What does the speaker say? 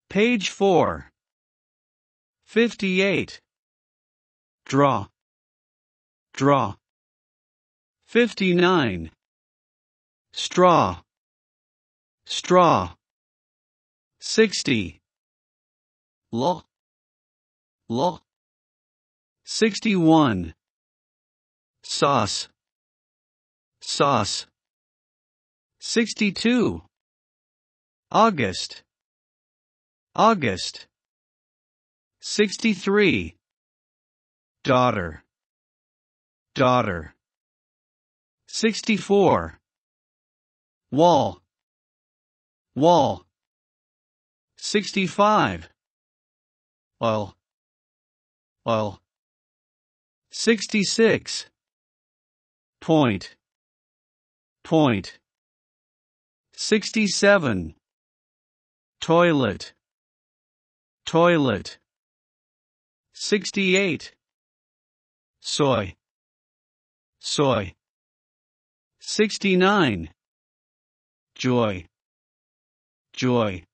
Page 4. 58. Draw. Draw. 59. Straw. Straw. 60. Law. Law. 61. Sauce. Sauce. 62. August. August. 63. Daughter. Daughter. 64. Wall. Wall. 65. Oil. Oil. 66. Point. Point. 67. Toilet. Toilet. 68. Soy. Soy. 69. Joy. Joy.